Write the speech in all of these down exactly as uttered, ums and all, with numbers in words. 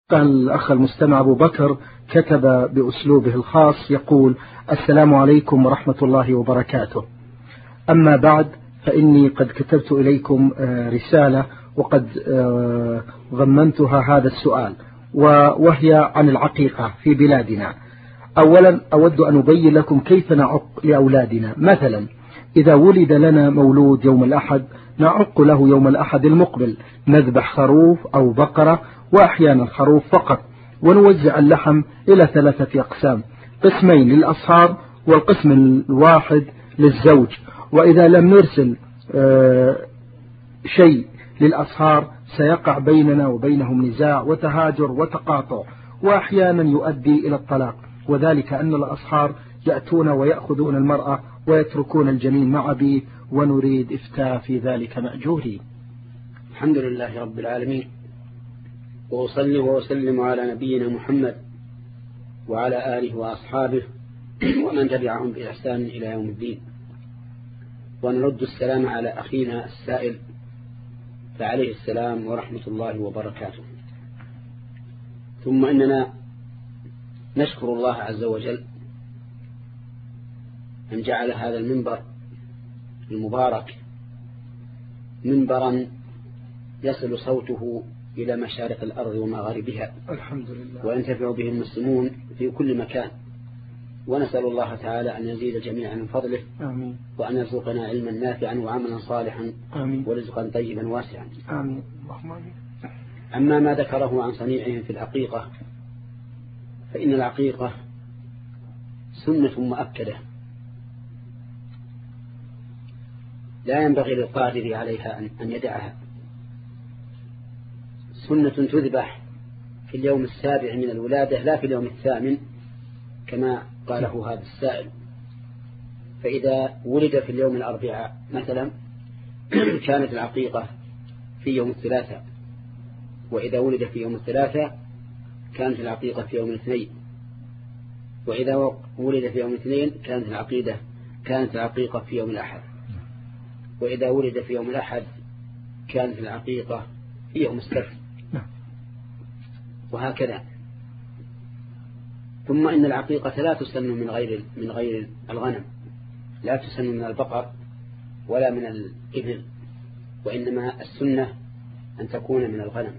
قال الأخ المستمع أبو بكر كتب بأسلوبه الخاص يقول: السلام عليكم ورحمة الله وبركاته. أما بعد، فإني قد كتبت إليكم رسالة وقد ضمنتها هذا السؤال، وهي عن العقيقة في بلادنا. أولا أود أن أبين لكم كيف نعق لأولادنا. مثلا إذا ولد لنا مولود يوم الأحد نعق له يوم الأحد المقبل، نذبح خروف أو بقرة، وأحيانا خروف فقط، ونوزع اللحم إلى ثلاثة أقسام: قسمين للأصهار والقسم الواحد للزوج. وإذا لم نرسل شيء للأصهار سيقع بيننا وبينهم نزاع وتهاجر وتقاطع، وأحيانا يؤدي إلى الطلاق، وذلك أن الأصهار يأتون ويأخذون المرأة ويتركون الجنين مع أبيه، ونريد إفتاء في ذلك مأجورين. الحمد لله رب العالمين، وأصلي وأسلم على نبينا محمد وعلى آله وأصحابه ومن تبعهم بإحسان إلى يوم الدين. ونرد السلام على أخينا السائل، فعليه السلام ورحمة الله وبركاته. ثم إننا نشكر الله عز وجل أن جعل هذا المنبر المبارك منبرا يصل صوته إلى مشارق الأرض ومغاربها، الحمد لله، وينتفع به المسلمون في كل مكان. ونسأل الله تعالى أن يزيد جميعا من فضله، آمين، وأن يرزقنا علما نافعا وعملا صالحا، آمين، ورزقا طيبا واسعا، آمين، اللهم آمين. أما ما ذكره عن صنيعهم في العقيقة، فإن العقيقة سنة مؤكدة لا ينبغي للقادر عليها أن يدعها. سنة تذبح في اليوم السابع من الولادة، لا في اليوم الثامن كما قاله هذا السائل. فإذا ولد في اليوم الأربعاء مثلا كانت العقيقة في يوم الثلاثاء، وإذا ولد في يوم الثلاثاء كانت العقيقة في يوم الاثنين، وإذا ولد في يوم الاثنين كانت العقيدة كانت العقيقة في يوم الأحد، وإذا ولد في يوم الأحد كانت العقيقة في يوم السبت، وهكذا. ثم إن العقيقة لا تسن من غير من غير الغنم، لا تسن من البقر ولا من الإبل، وإنما السنة أن تكون من الغنم.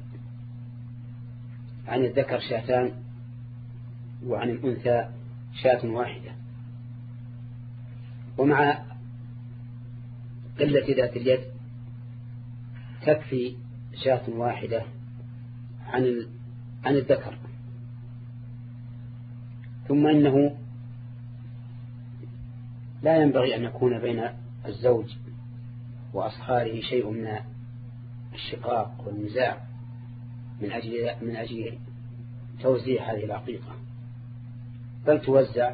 عن الذكر شاتان، وعن الأنثى شاة واحدة. ومع قلة ذات اليد تكفي شاة واحدة عن عن الذكر. ثم إنه لا ينبغي أن يكون بين الزوج وأصهاره شيء من الشقاق والنزاع من أجل من أجل توزيع هذه العقيقة، بل توزع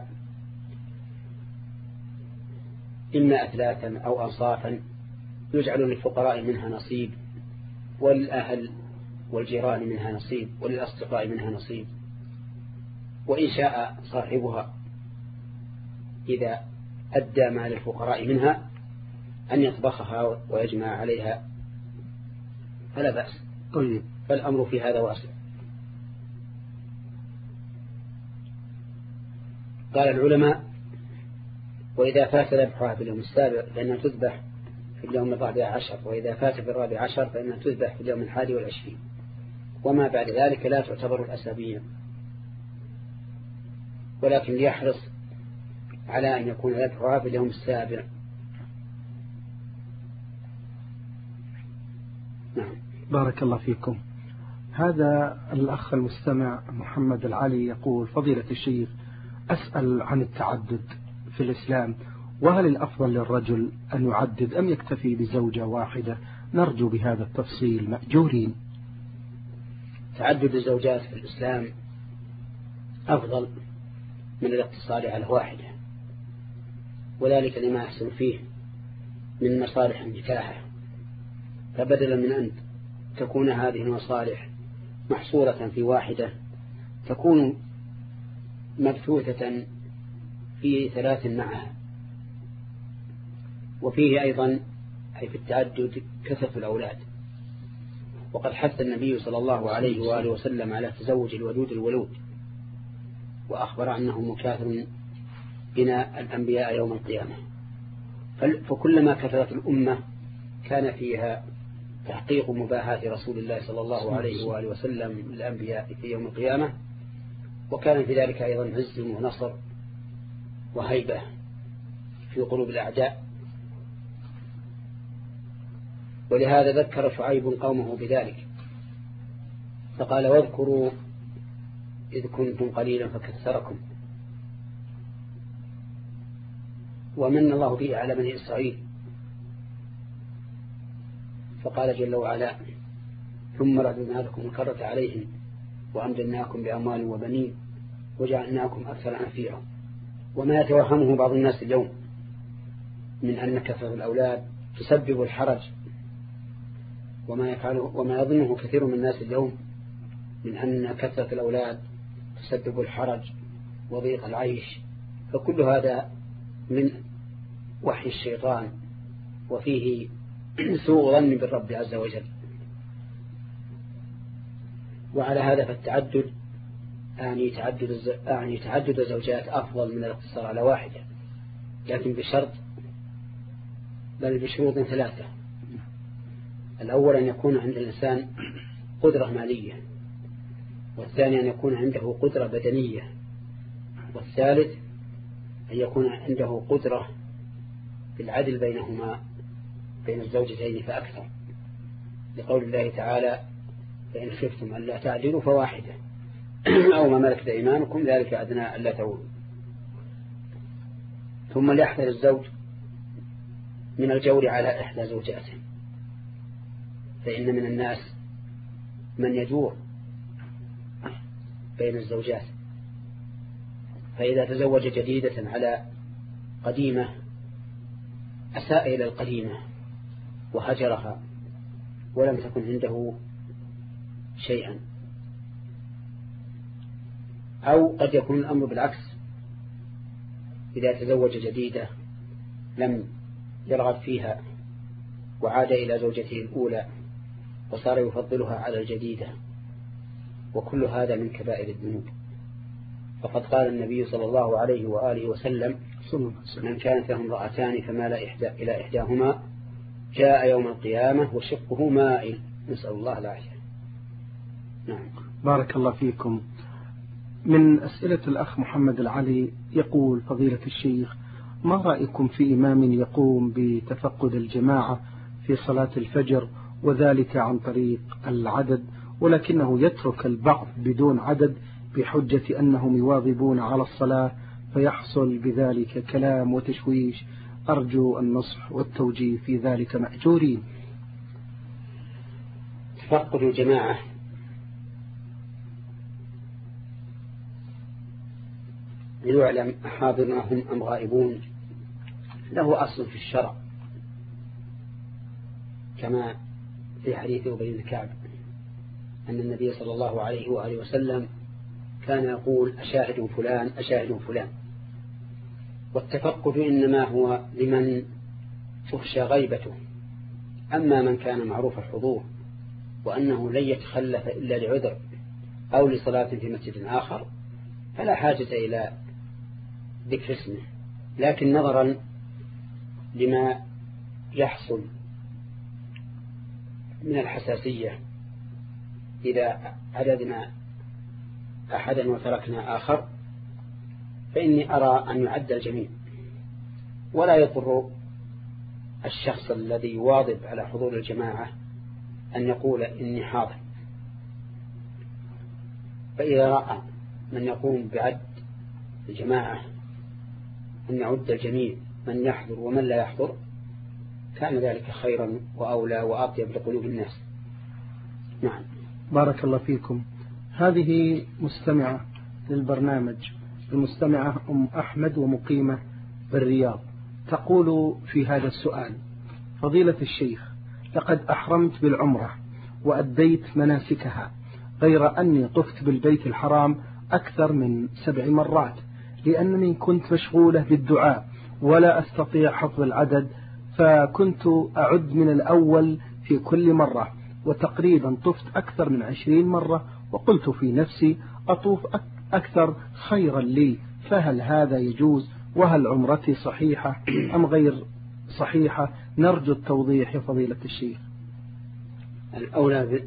إما أثلاثا أو أنصافا، يجعل للفقراء منها نصيب، والأهل والجيران منها نصيب، وللأصدقاء منها نصيب. وإن شاء صاحبها إذا أدى ما للفقراء منها أن يطبخها ويجمع عليها فلا بأس. طيب، فالأمر في هذا واسع. قال العلماء: وإذا فات ذبحها في اليوم السابع فإنها تذبح في اليوم الرابع عشر، وإذا فات في الرابع عشر فإنها تذبح في اليوم الحادي والعشرين، وما بعد ذلك لا تعتبر الأسابيع. ولكن ليحرص على أن يكون ذبحها في اليوم السابع. نعم. بارك الله فيكم. هذا الأخ المستمع محمد العلي يقول: فضيلة الشيخ، أسأل عن التعدد في الإسلام، وهل الأفضل للرجل أن يعدد أم يكتفي بزوجة واحدة؟ نرجو بهذا التفصيل مأجورين. تعدد الزوجات في الإسلام أفضل من الاقتصار على واحدة، وذلك لما يحصل فيه من مصالح النكاح. فبدلا من أن تكون هذه المصالح محصورة في واحدة، تكون مبثوثة في ثلاث معها. وفيه أيضا أي في التعدد كثرة الأولاد، وقد حث النبي صلى الله عليه وآله وسلم على تزوج الودود الولود، وأخبر أنه مكاثر بنا الأنبياء يوم القيامة. فكلما كثرت الأمة كان فيها تحقيق مباهاة رسول الله صلى الله عليه وآله وسلم للأنبياء في يوم القيامة، وكان في ذلك أيضا عز ونصر وهيبة في قلوب الأعداء. ولهذا ذكر شعيب قومه بذلك فقال: واذكروا إذ كنتم قليلا فكثركم، ومن الله به على بني إسرائيل. فقال جل وعلا: ثم رددنا لكم الكرة عليهم وأمددناكم بأموال وبنين وجعلناكم أكثر نفيرا. وما يتوهمه بعض الناس اليوم من أن كثرة الأولاد تسبب الحرج، وما يفعله وما يظنه كثير من الناس اليوم من أن كثرة الأولاد تسبب الحرج وضيق العيش، فكل هذا من وحي الشيطان، وفيه سوء ظن بالرب عز وجل. وعلى هذا فالتعدد يعني تعدد يعني تعدد زوجات أفضل من الاقتصار على واحدة، لكن بشرط بل بشروط ثلاثة. الأول أن يكون عند الإنسان قدرة مالية، والثاني أن يكون عنده قدرة بدنية، والثالث أن يكون عنده قدرة في العدل بينهما بين الزوجتين فأكثر، لقول الله تعالى: فإن خفتم أن لا تعدلوا فواحدة أو ما ملكت أيمانكم ذلك أدنى ألا تعولوا. ثم ليحذر الزوج من الجور على إحدى زوجاته، فإن من الناس من يجور بين الزوجات، فإذا تزوج جديدة على قديمة أساء إلى القديمة وهجرها ولم تكن عنده شيئا. أو قد يكون الأمر بالعكس، إذا تزوج جديدة لم يرغب فيها وعاد إلى زوجته الأولى وصار يفضلها على الجديدة، وكل هذا من كبائر الذنوب. فقد قال النبي صلى الله عليه وآله وسلم: من كانت له امرأتان فمال إحدى إلى إحداهما جاء يوم القيامة وشقه مائل، نسأل الله العافية. نعم. بارك الله فيكم. من أسئلة الأخ محمد العلي يقول: فضيلة الشيخ، ما رأيكم في إمام يقوم بتفقد الجماعة في صلاة الفجر وذلك عن طريق العدد، ولكنه يترك البعض بدون عدد بحجة أنهم يواظبون على الصلاة، فيحصل بذلك كلام وتشويش؟ أرجو النصح والتوجيه في ذلك مأجورين. تفقد الجماعة ليعلم حاضرهم أم غائبون له أصل في الشرع، كما في حديث أبي بن كعب أن النبي صلى الله عليه وآله وسلم كان يقول: أشاهد فلان أشاهد فلان. والتفقد إنما هو لمن تخشى غيبته، أما من كان معروف الحضور وأنه لن يتخلف إلا لعذر أو لصلاة في مسجد آخر فلا حاجة إلى ذكر اسمه. لكن نظرا لما يحصل من الحساسية إذا عددنا أحدا وتركنا آخر، فإني أرى أن يعد الجميع، ولا يضر الشخص الذي يواظب على حضور الجماعة أن يقول إني حاضر. فإذا رأى من يقوم بعد الجماعة أن يعد الجميع من يحضر ومن لا يحضر كان ذلك خيرا وأولى وأطيب لقلوب الناس. نعم. بارك الله فيكم. هذه مستمعة للبرنامج، المستمعة أم أحمد ومقيمة بالرياض، تقول في هذا السؤال: فضيلة الشيخ، لقد أحرمت بالعمرة وأديت مناسكها، غير أني طفت بالبيت الحرام أكثر من سبع مرات لأنني كنت مشغولة بالدعاء ولا أستطيع حفظ العدد، فكنت أعد من الأول في كل مرة، وتقريبا طفت أكثر من عشرين مرة، وقلت في نفسي أطوف أكثر خيرا لي، فهل هذا يجوز؟ وهل عمرتي صحيحة أم غير صحيحة؟ نرجو التوضيح يا فضيلة الشيخ. الأولى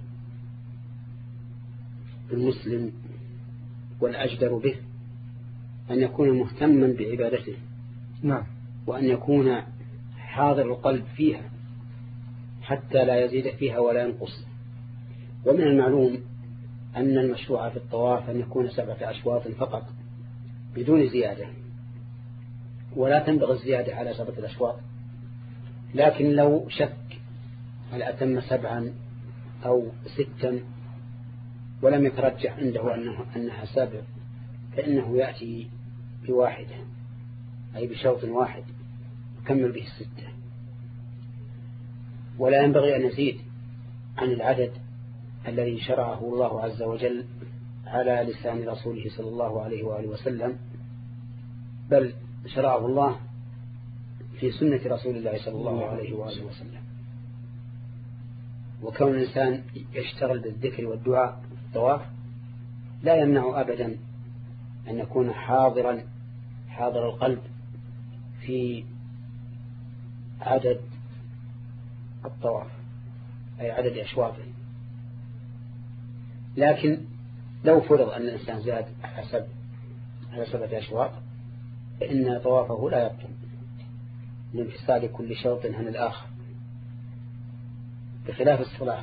بالمسلم والأجدر به أن يكون مهتما بعبادته، نعم، وأن يكون حاضر القلب فيها حتى لا يزيد فيها ولا ينقص. ومن المعلوم أن المشروع في الطواف أن يكون سبعة أشواط فقط بدون زيادة، ولا تنبغي الزيادة على سبعة الأشواط. لكن لو شك هل أتم سبعا أو ستا ولم يترجح عنده أنه أنها سبع، فإنه يأتي بواحدة، أي بشوط واحد يكمل به الستة، ولا ينبغي أن يزيد عن العدد الذي شرعه الله عز وجل على لسان رسوله صلى الله عليه وآله وسلم، بل شرعه الله في سنة رسول الله صلى الله عليه وآله وسلم. وكون الإنسان يشتغل بالذكر والدعاء الطواف لا يمنع أبدا أن يكون حاضرا حاضر القلب في عدد الطواف، أي عدد أشواطه. لكن لو فرض أن الإنسان زاد حسب على سبعة أشواط فإن طوافه لا يبطل لانفصال كل شوط عن الآخر، بخلاف الصلاة،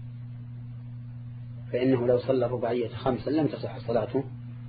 فإنه لو صلى رباعية خمسا لم تصح صلاته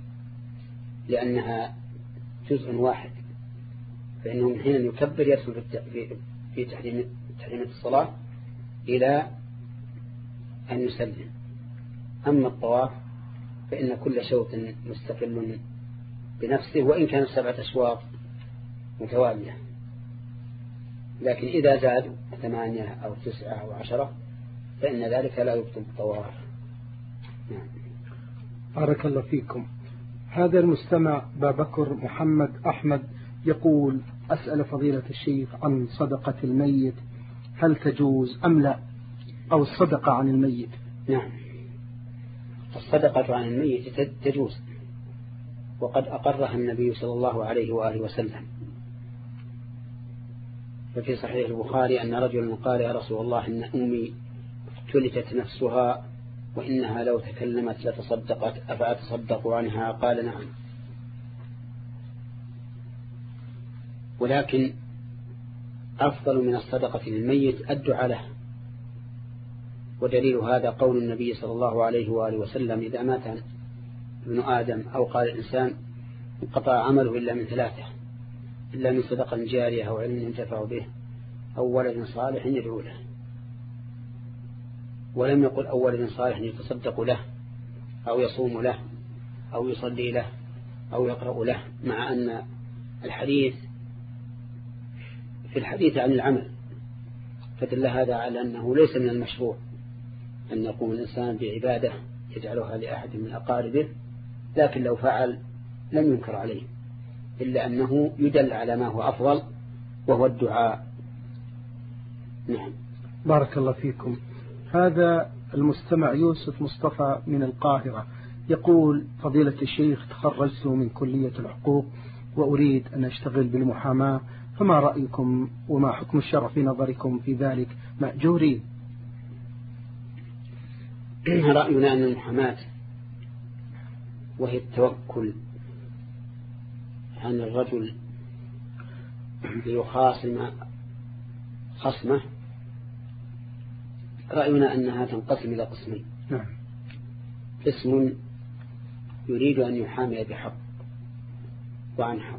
لأنها جزء واحد، فإنه من حين يكبر يدخل في تحريمة الصلاة إلى أن يسلم. أما الطواف فإن كل شوط مستقل بنفسه وإن كان سبعة أشواط متوالية، لكن إذا زادوا ثمانية أو تسعة أو عشرة فإن ذلك لا يبطل الطواف. نعم. بارك الله فيكم. هذا المستمع بابكر محمد أحمد يقول: أسأل فضيلة الشيخ عن صدقة الميت، هل تجوز أم لا؟ أو الصدقة عن الميت. نعم، الصدقة عن الميت تجوز، وقد أقرها النبي صلى الله عليه وآله وسلم. ففي صحيح البخاري أن رجلا قال: يا رسول الله، إن أمي افتلتت نفسها وإنها لو تكلمت لتصدقت، أفأتصدق عنها؟ قال: نعم. ولكن أفضل من الصدقة للميت الدعاء له، ودليل هذا قول النبي صلى الله عليه وآله وسلم: إذا مات ابن آدم أو قال الإنسان انقطع عمله إلا من ثلاثة، إلا من صدقة جارية أو علم ينتفع به أو ولد صالح يدعو له. ولم يقل أو ولد صالح يتصدق له أو يصوم له أو يصلي له أو يقرأ له، مع أن الحديث في الحديث عن العمل، فدل هذا على أنه ليس من المشروع أن يقوم الإنسان بعبادة يجعلها لأحد من أقاربه، لكن لو فعل لم ينكر عليه، إلا أنه يدل على ما هو أفضل وهو الدعاء. نعم. بارك الله فيكم. هذا المستمع يوسف مصطفى من القاهرة يقول: فضيلة الشيخ، تخرجت من كلية الحقوق وأريد أن أشتغل بالمحاماة، فما رأيكم وما حكم الشرع في نظركم في ذلك؟ مأجورين. رأينا أن المحاماة وهي التوكل عن الرجل ليخاصم خصمه، رأينا أنها تنقسم إلى قسمين. نعم. قسم يريد أن يحامي بحق وعن حق،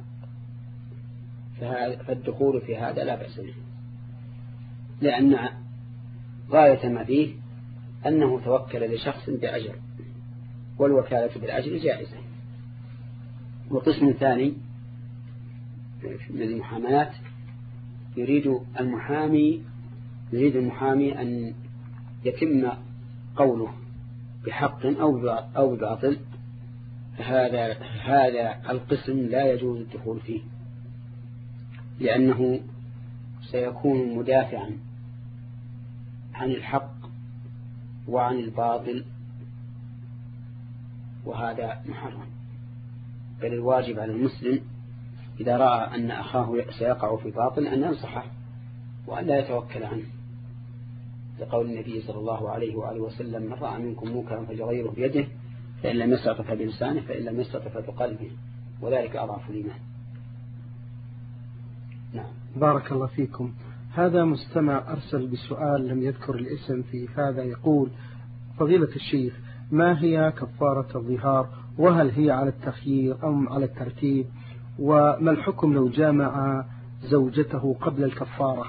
فالدخول في هذا لا بأس به، لأن غاية ما فيه أنه توكل لشخص بأجر، والوكالة بالأجر جائزة. وقسم ثاني من المحامات يريد المحامي يريد المحامي أن يتم قوله بحق أو بباطل، فهذا هذا القسم لا يجوز الدخول فيه، لأنه سيكون مدافعا عن الحق وعن الباطل، وهذا محرم. بل الواجب على المسلم إذا رأى أن أخاه سيقع في باطل أن ينصحه وأن لا يتوكل عنه، لقول النبي صلى الله عليه وآله وسلم: من رأى منكم منكرا فليغيره بيده، فإن لم يستطع فبلسانه، فإن لم يستطع فبقلبه، وذلك أضعف الإيمان. نعم. بارك الله فيكم. هذا مستمع أرسل بسؤال لم يذكر الاسم في هذا، يقول: فضيلة الشيخ، ما هي كفارة الظهار، وهل هي على التخيير أم على الترتيب، وما الحكم لو جامع زوجته قبل الكفارة؟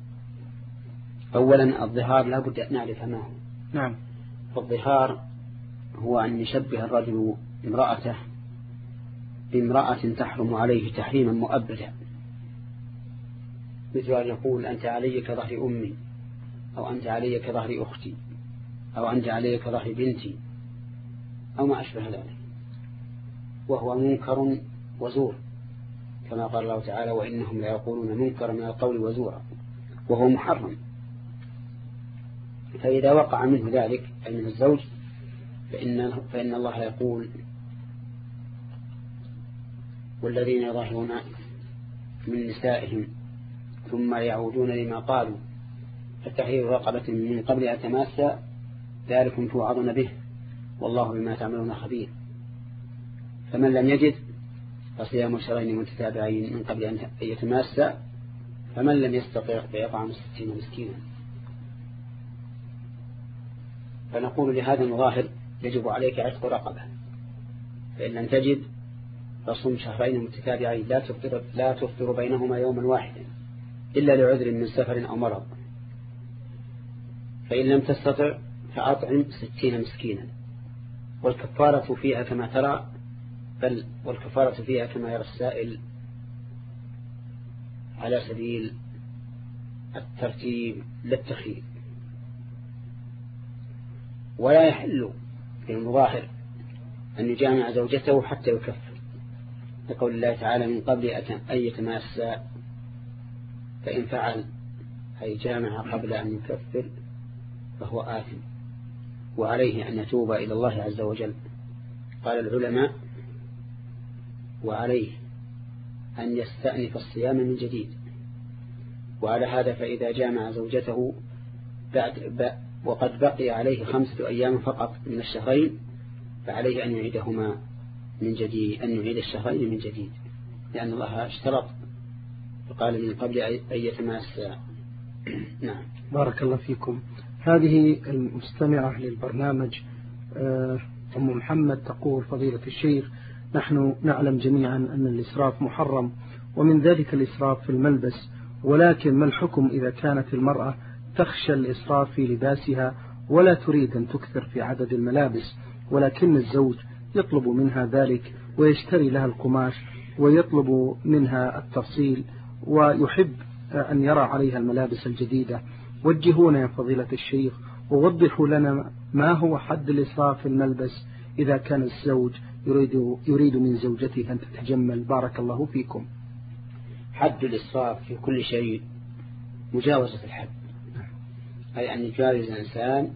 أولا الظهار لا بد أن نعرف ما هو. نعم. فالظهار هو أن يشبه الرجل امرأته بامرأة تحرم عليه تحريما مؤبدا، مثل أن يقول: أنت علي كظهر أمي، أو أنت علي كظهر أختي، أو أنت علي كظهر بنتي، أو ما أشبه ذلك، وهو منكر وزور، كما قال الله تعالى: وإنهم لا يقولون منكر من القول وزورا، وهو محرم. فإذا وقع منه ذلك أي من الزوج فإن, فإن الله يقول: والذين يظاهرون من نسائهم ثم يعودون لما قالوا فتحرير رقبة من قبل أن تماسا ذلكم توعظون به والله بما تعملون خبير. فمن لم يجد فصيام شهرين متتابعين من قبل أن يتماسا، فمن لم يستطع فيطعم ستين مسكينا. فنقول لهذا المظاهر: يجب عليك عتق رقبة، فإن لم تجد فصم شهرين متتابعين لا تفطر, لا تفطر بينهما يوما واحدا إلا لعذر من سفر أو مرض، فإن لم تستطع فأطعم ستين مسكينا. والكفارة فيها كما ترى، بل والكفارة فيها كما يرى السائل على سبيل الترتيب للتخيير. ولا يحل للمظاهر أن يجامع زوجته حتى يكفر، لقول الله تعالى: من قبل أن يتماسا، فإن فعل أي جامع قبل أن يكفر فهو آثم، وعليه أن يتوب إلى الله عز وجل. قال العلماء: وعليه أن يستأنف الصيام من جديد. وعلى هذا فإذا جامع زوجته بعد وقد بقي عليه خمسة أيام فقط من الشهرين فعليه أن يعيدهما من جديد، أن يعيد الشهرين من جديد، لأن الله اشترط فقال: من قبل أن يتماسا. نعم. بارك الله فيكم. هذه المستمعة للبرنامج أم محمد تقول: فضيلة الشيخ، نحن نعلم جميعا أن الإسراف محرم، ومن ذلك الإسراف في الملبس، ولكن ما الحكم إذا كانت المرأة تخشى الإسراف في لباسها ولا تريد أن تكثر في عدد الملابس، ولكن الزوج يطلب منها ذلك ويشتري لها القماش ويطلب منها التفصيل ويحب أن يرى عليها الملابس الجديدة؟ وجهونا يا فضيلة الشيخ ووضحوا لنا ما هو حد الإسراف في الملبس إذا كان الزوج يريد, يريد من زوجته أن تتجمل. بارك الله فيكم. حد الإسراف في كل شيء مجاوزة الحد، أي أن يجاوز الإنسان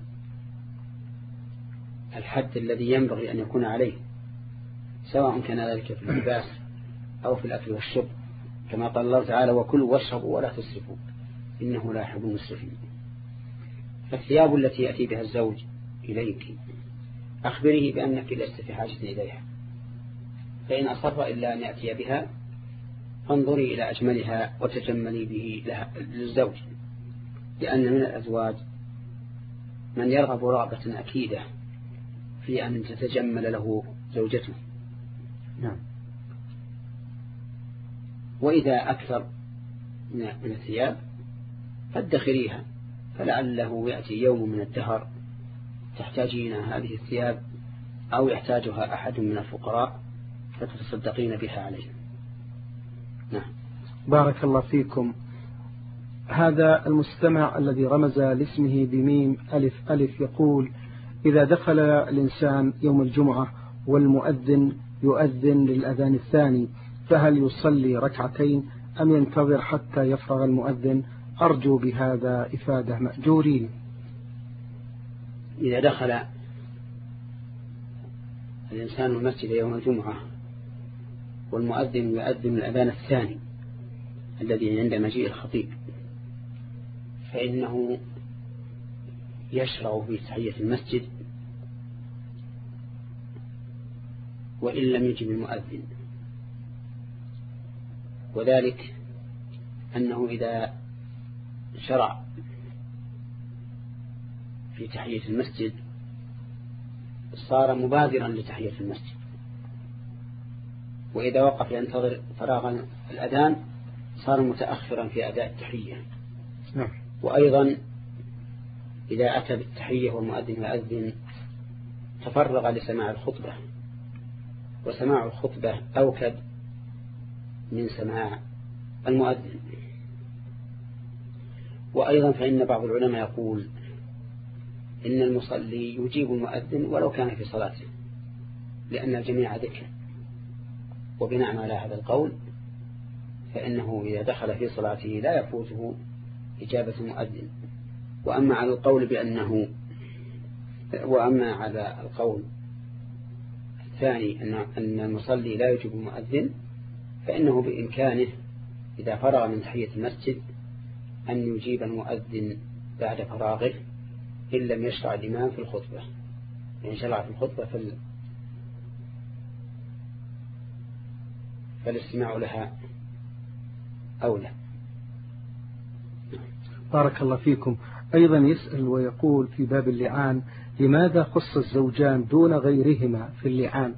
الحد الذي ينبغي أن يكون عليه، سواء كان ذلك في اللباس أو في الأكل والشرب، كما قال الله تعالى: وكلوا واشربوا ولا تسرفوا إنه لا يحب المسرفين. فالثياب التي يأتي بها الزوج إليك أخبره بأنك لست في حاجة إليها، فإن أصر إلا أن يأتي بها فانظري إلى أجملها وتجملي به للزوج، لأن من الأزواج من يرغب رغبة أكيدة في أن تتجمل له زوجته. نعم. وإذا أكثر من الثياب فادخريها، فلعله يأتي يوم من الدهر تحتاجين هذه الثياب أو يحتاجها أحد من الفقراء فتتصدقين بها عليه. نعم. بارك الله فيكم. هذا المستمع الذي رمز لاسمه بميم ألف ألف يقول: إذا دخل الإنسان يوم الجمعة والمؤذن يؤذن للأذان الثاني فهل يصلي ركعتين أم ينتظر حتى يفرغ المؤذن؟ أرجو بهذا إفادة مأجورين. إذا دخل الإنسان المسجد يوم الجمعة والمؤذن يؤذن الأذان الثاني الذي عند مجيء الخطيب، فإنه يشرع في تحية المسجد وإن لم يجب المؤذن، وذلك أنه إذا شرع في تحية المسجد صار مبادرا لتحية المسجد، وإذا وقف ينتظر فراغ الأذان صار متأخرا في أداء التحية. وأيضا إذا أتى بالتحية والمؤذن يؤذن تفرغ لسماع الخطبة، وسماع الخطبة أوكد من سماع المؤذن. وأيضا فإن بعض العلماء يقول إن المصلي يجيب المؤذن ولو كان في صلاته، لأن الجميع ذكر، وبناء على هذا القول فإنه إذا دخل في صلاته لا يفوته إجابة المؤذن. وأما على القول بأنه وأما على القول الثاني أن المصلي لا يجيب المؤذن، فإنه بإمكانه إذا فرغ من تحية المسجد أن يجيب المؤذن بعد فراغه إن لم يشرع الإمام في الخطبة. إن شرع في الخطبة فال... فالاستماع لها أولى. بارك الله فيكم. أيضا يسأل ويقول في باب اللعان: لماذا خص الزوجان دون غيرهما في اللعان؟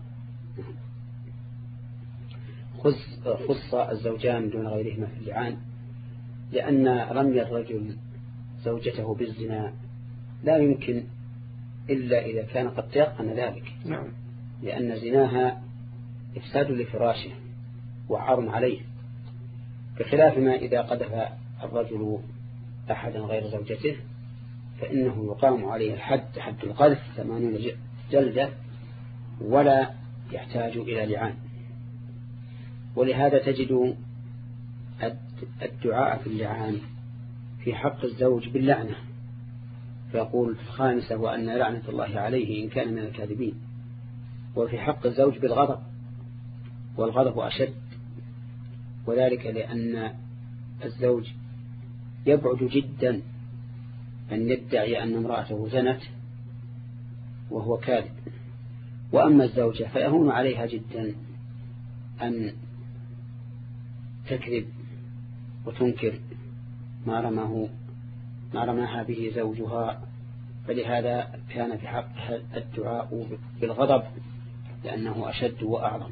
خص, خص الزوجان دون غيرهما في اللعان لأن رمي الرجل زوجته بالزنا لا يمكن إلا إذا كان قد تيقن ذلك. نعم. لأن زناها إفساد لفراشه وحرم عليه، بخلاف ما إذا قذف الرجل أحدا غير زوجته فإنه يقام عليه الحد، حد القذف ثمانون جلدة، ولا يحتاج إلى لعان. ولهذا تجد الدعاء في اللعان في حق الزوج باللعنة، فيقول في الخامسة: وأن لعنة الله عليه إن كان من الكاذبين. وفي حق الزوج بالغضب، والغضب أشد، وذلك لأن الزوج يبعد جدا أن يدعي أن امرأته زنت وهو كاذب. وأما الزوجة فيهون عليها جدا أن تكذب وتنكر ما رماه ما رماها به زوجها، فلهذا كان في حقها الدعاء بالغضب لأنه أشد وأعظم.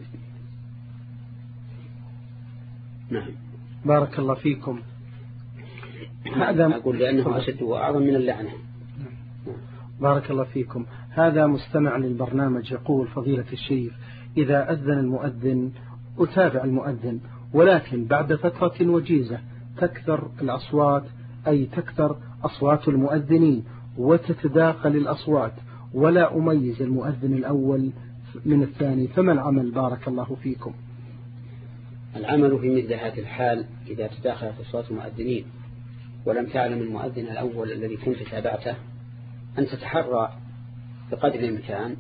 نعم. بارك الله فيكم. هذا أقول لأنه أشد وأعظم من اللعنة. بارك الله فيكم. هذا مستمع للبرنامج يقول: فضيلة الشيخ، إذا أذن المؤذن أتابع المؤذن، ولكن بعد فترة وجيزة تكثر الأصوات، أي تكثر أصوات المؤذنين وتتداخل الأصوات، ولا أميز المؤذن الأول من الثاني، فما العمل بارك الله فيكم؟ العمل في مثل هذه الحال إذا تداخلت أصوات المؤذنين ولم تعلم المؤذن الأول الذي كنت تابعته أن تتحرى بقدر الإمكان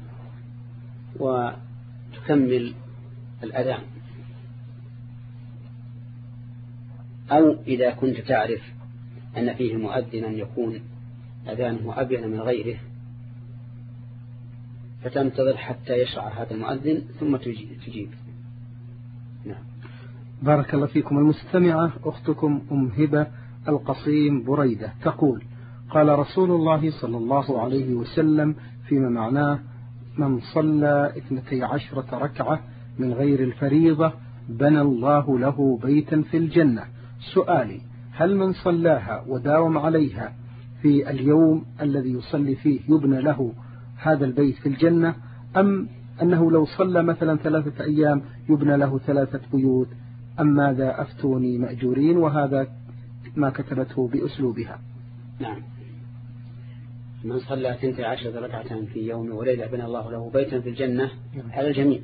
وتكمل الأذان، أو إذا كنت تعرف أن فيه مؤذنا يكون أذانه أبين من غيره فتنتظر حتى يشرع هذا المؤذن ثم تجيب. نعم. بارك الله فيكم. المستمعة أختكم أم هبة القصيم بريدة تقول: قال رسول الله صلى الله عليه وسلم فيما معناه: من صلى اثنتي عشرة ركعة من غير الفريضة بنى الله له بيتا في الجنة. سؤالي: هل من صلاها وداوم عليها في اليوم الذي يصلي فيه يبنى له هذا البيت في الجنة، أم أنه لو صلى مثلا ثلاثة أيام يبنى له ثلاثة بيوت، أم ماذا؟ أفتوني مأجورين. وهذا ما كتبته بأسلوبها. نعم. من صلى اثنتي عشرة ركعة في يوم وليلة بنى الله له بيتا في الجنة على الجميع،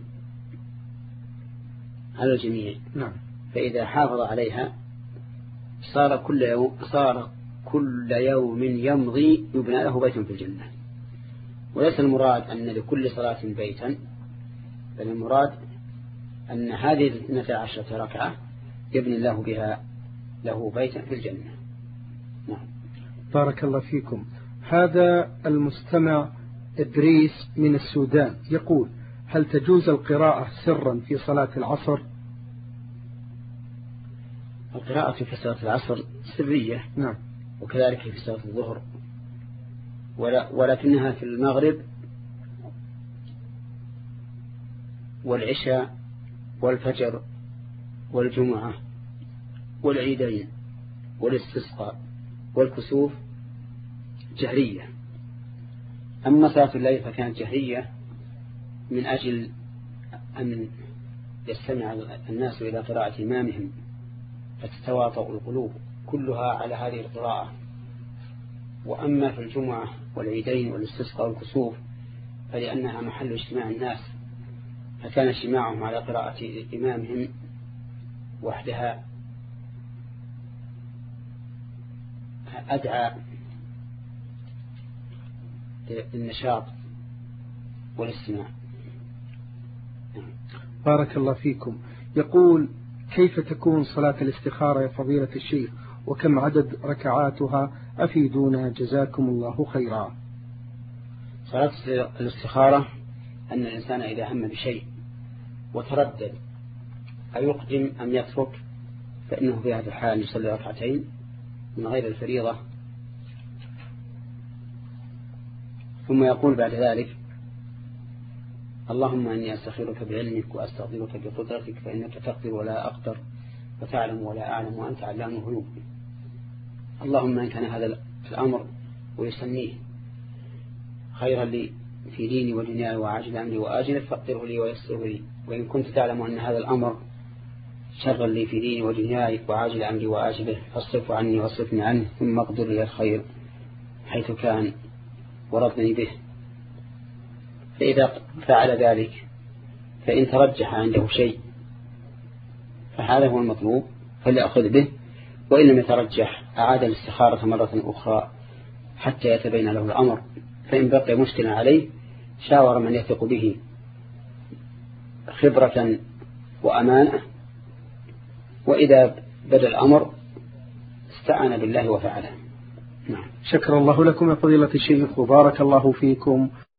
على الجميع. نعم. فإذا حافظ عليها صار كل يوم صار كل يوم يمضي يبنى له بيت في الجنة. وليس المراد أن لكل صلاة بيتا، بل المراد أن هذه الاثنتا عشرة ركعة يبني الله بها له بيتا في الجنة. نعم. بارك الله فيكم. هذا المستمع إدريس من السودان يقول: هل تجوز القراءة سرا في صلاة العصر؟ القراءة في صلاة العصر سرية. نعم. وكذلك في صلاة الظهر، ولكنها في المغرب والعشاء والفجر والجمعة والعيدين والاستسقاء والكسوف جهرية. أما صلاة الليل فكانت جهرية من أجل أن يستمع الناس إلى قراءة إمامهم فتتواطأ القلوب كلها على هذه القراءة. وأما في الجمعة والعيدين والاستسقاء والكسوف فلأنها محل اجتماع الناس، فكان اجتماعهم على قراءة إمامهم وحدها أدعى للنشاط والاستماع. بارك الله فيكم. يقول: كيف تكون صلاة الاستخارة يا فضيلة الشيخ، وكم عدد ركعاتها؟ أفيدونا جزاكم الله خيرا. صلاة الاستخارة أن الإنسان إذا هم بشيء وتردد أيقدم أم يترك، فإنه في هذا الحال يصلي ركعتين من غير الفريضة، ثم يقول بعد ذلك: اللهم إني أستخيرك بعلمك وأستغفرك بقدرتك فإنك تقدر ولا أقدر وتعلم ولا أعلم وأنت علام الغيوب. اللهم إن كان هذا الأمر ويسميه خيرا لي في ديني ودنياي وعاجل أمري وآجله فاقدره لي ويسره لي، وإن كنت تعلم أن هذا الأمر شرا لي في ديني ودنياي وعاجل أمري وآجله فاصرف عني واصرفني عنه ثم اقدر لي الخير حيث كان ورضني به. فإذا فعل ذلك فإن ترجح عنده شيء فهذا هو المطلوب فليأخذ به، وإن لم يترجح أعاد الاستخارة مرة أخرى حتى يتبين له الأمر، فإن بقي مشكلا عليه شاور من يثق به خبرة وأمانة، وإذا بدا الأمر استعان بالله وفعله. نعم. شكر الله لكم يا فضيلة الشيخ وبارك الله فيكم.